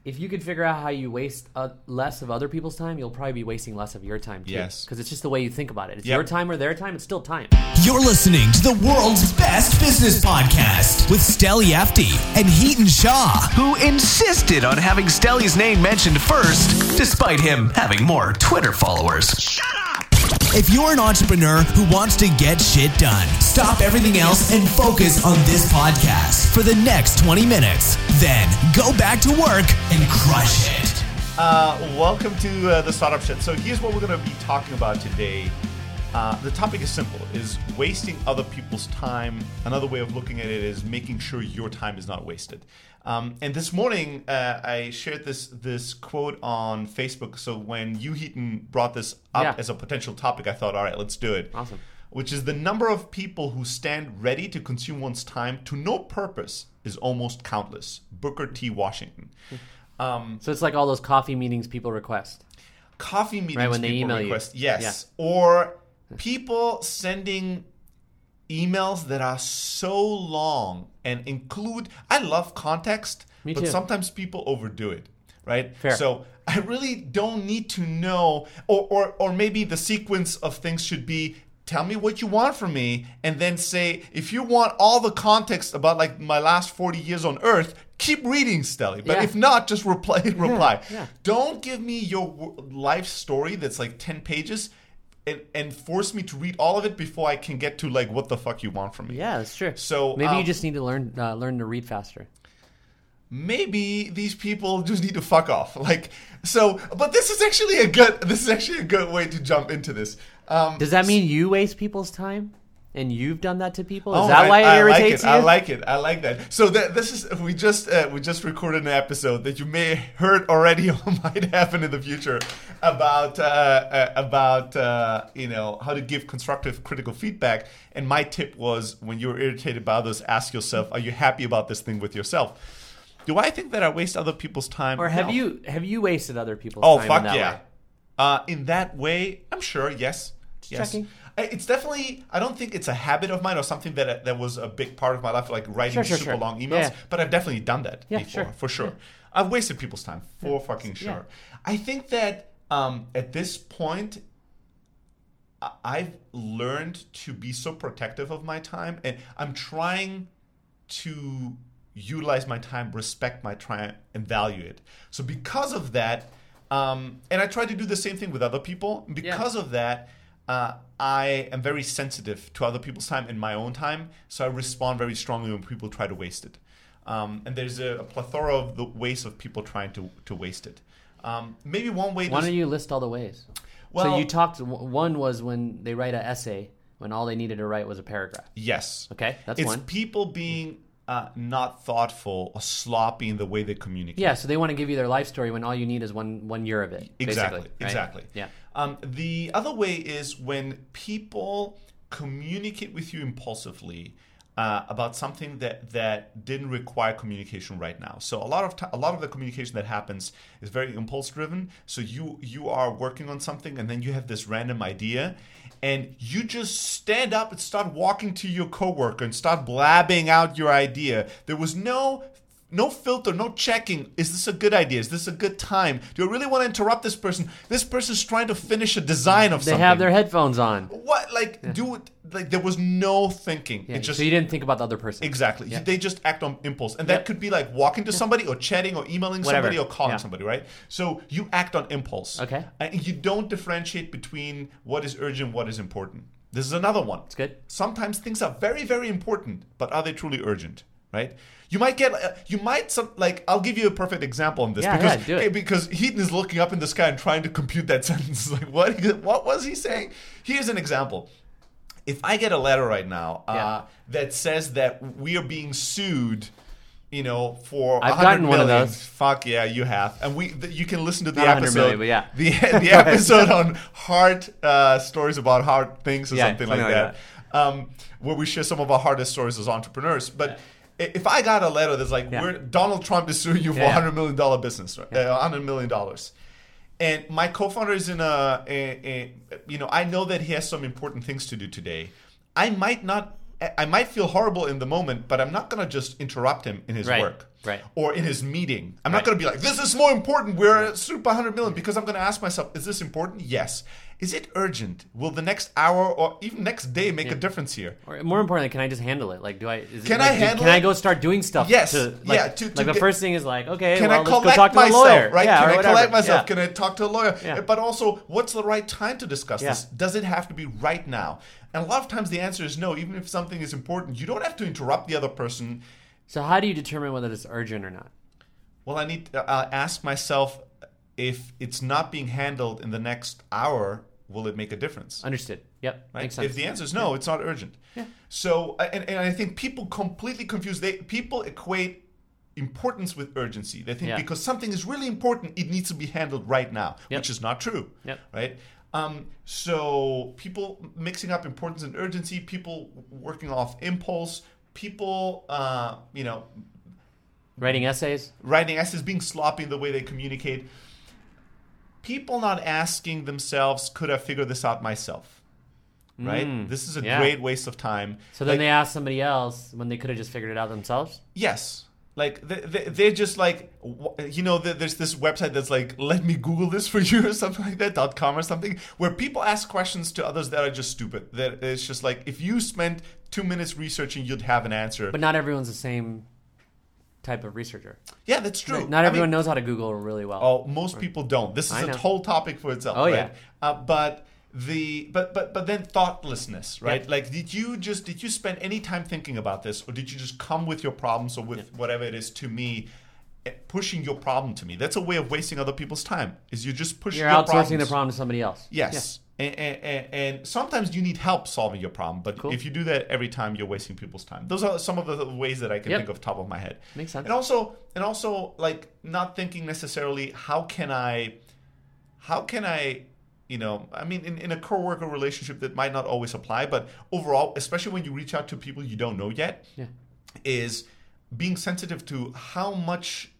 if you could figure out how you waste less of other people's time, you'll probably be wasting less of your time too. Yes. Because it's just the way you think about it. It's your time or their time. It's still time. You're listening to the world's best business podcast with Steli Efti and Heaton Shaw, who insisted on having Steli's name mentioned first, despite him having more Twitter followers. Shut up! If you're an entrepreneur who wants to get shit done, stop everything else and focus on this podcast for the next 20 minutes. Then go back to work and crush it. Welcome to the Startup Shit. So here's what we're going to be talking about today. The topic is simple, is wasting other people's time. Another way of looking at it is making sure your time is not wasted. And this morning, I shared this quote on Facebook. So when you, Heaton, brought this up as a potential topic, I thought, all right, let's do it. Awesome. Which is the number of people who stand ready to consume one's time to no purpose is almost countless. Booker T. Washington. So it's like all those coffee meetings people request. Coffee meetings right, when they people email request. you. Yes. Yeah. Or people sending emails that are so long and include, I love context, Me but too. sometimes people overdo it, right? Fair. So I really don't need to know, or maybe the sequence of things should be, tell me what you want from me, and then say, if you want all the context about like my last 40 years on Earth, keep reading, Steli. But if not, just reply. Yeah. Don't give me your life story that's like 10 pages and force me to read all of it before I can get to like what the fuck you want from me. Yeah, that's true. So maybe you just need to learn to read faster. Maybe these people just need to fuck off. But this is actually a good way to jump into this. Does that mean you waste people's time? And you've done that to people? Is that why it irritates you? I like it. I like that. So we just recorded an episode that you may have heard already or might happen in the future about how to give constructive critical feedback. And my tip was, when you're irritated by others, ask yourself, are you happy about this thing with yourself? Do I think that I waste other people's time? Or have No. you wasted other people's Oh, time? fuck in that yeah. way? In that way, I'm sure, yes. Yes. checking. It's definitely, I don't think it's a habit of mine or something that was a big part of my life, like writing super long emails. Yeah. But I've definitely done that before, for sure. Yeah. I've wasted people's time, for fucking sure. Yeah. I think that at this point, I've learned to be so protective of my time, and I'm trying to utilize my time, respect my time, and value it. So because of that, and I try to do the same thing with other people. Because of that, I am very sensitive to other people's time and my own time, so I respond very strongly when people try to waste it. And there's a plethora of the ways of people trying to waste it. Maybe one way. Why don't you list all the ways? Well, so you talked. One was when they write an essay when all they needed to write was a paragraph. Yes. Okay, that's it's one. People being not thoughtful or sloppy in the way they communicate. Yeah, so they want to give you their life story when all you need is one year of it. Exactly. Right? Exactly. Yeah. The other way is when people communicate with you impulsively about something that didn't require communication right now. So a lot of the communication that happens is very impulse driven. So you are working on something and then you have this random idea, and you just stand up and start walking to your coworker and start blabbing out your idea. There was no filter, no checking. Is this a good idea? Is this a good time? Do I really want to interrupt this person? This person's trying to finish a design of something. They have their headphones on. What? Do it. There was no thinking. Yeah, It just so you didn't think about the other person. Exactly. Yeah. They just act on impulse. And that could be like walking to somebody or chatting or emailing Whatever. somebody or calling Yeah. somebody, right? So you act on impulse. Okay. And you don't differentiate between what is urgent, what is important. This is another one. It's good. Sometimes things are very, very important, but are they truly urgent, right? You might get, I'll give you a perfect example on this. Do it. Because Heaton is looking up in the sky and trying to compute that sentence. Like, what was he saying? Here's an example. If I get a letter right now that says that we are being sued, for I've 100 gotten one million, of those. Fuck yeah, you have, and you can listen to the Not 100 episode, million, but yeah. the episode on hard stories about hard things or something like that, where we share some of our hardest stories as entrepreneurs. But if I got a letter that's like, Donald Trump is suing you for $100 million business, right? $100 million. And my co-founder is in I know that he has some important things to do today. I might not I might feel horrible in the moment, but I'm not going to just interrupt him in his work. Right. Or in his meeting. I'm not going to be like, this is more important. We're at super 100 million. Because I'm going to ask myself, is this important? Yes. Is it urgent? Will the next hour or even next day make a difference here? Or more importantly, can I just handle it? Like, Can I go start doing stuff? Yes. The first thing is like, okay, can let's I go talk to a lawyer. Right? Yeah, can I collect myself? Yeah. Can I talk to a lawyer? Yeah. But also, what's the right time to discuss this? Does it have to be right now? And a lot of times the answer is no. Even if something is important, you don't have to interrupt the other person. So how do you determine whether it's urgent or not? Well, I need to ask myself, if it's not being handled in the next hour, will it make a difference? Understood. Yep. Right? Makes sense. If the answer is no, it's not urgent. Yeah. So, and I think people completely confuse. People equate importance with urgency. They think because something is really important, it needs to be handled right now, which is not true. Yep. Right? So people mixing up importance and urgency, people working off impulse, people, writing essays, being sloppy in the way they communicate. People not asking themselves, could I figure this out myself? Right? This is a great waste of time. So then they ask somebody else when they could have just figured it out themselves? Yes. Like, they're just like, there's this website that's like, let me Google this for you or something like that, .com or something, where people ask questions to others that are just stupid. That it's just like, if you spent 2 minutes researching, you'd have an answer. But not everyone's the same type of researcher. Yeah, that's true. Not everyone knows how to Google really well. Oh, most people don't. This is a whole topic for itself. Oh, right? But then thoughtlessness, right? Yeah. Like, did you spend any time thinking about this, or did you just come with your problems or with whatever it is to me, pushing your problem to me? That's a way of wasting other people's time. Is you just pushing your problems. You're outsourcing the problem to somebody else. Yes. And sometimes you need help solving your problem, but if you do that every time, you're wasting people's time. Those are some of the ways that I can think of top of my head. Makes sense. And also like, not thinking necessarily, how can I in a coworker relationship that might not always apply, but overall, especially when you reach out to people you don't know yet, is being sensitive to how much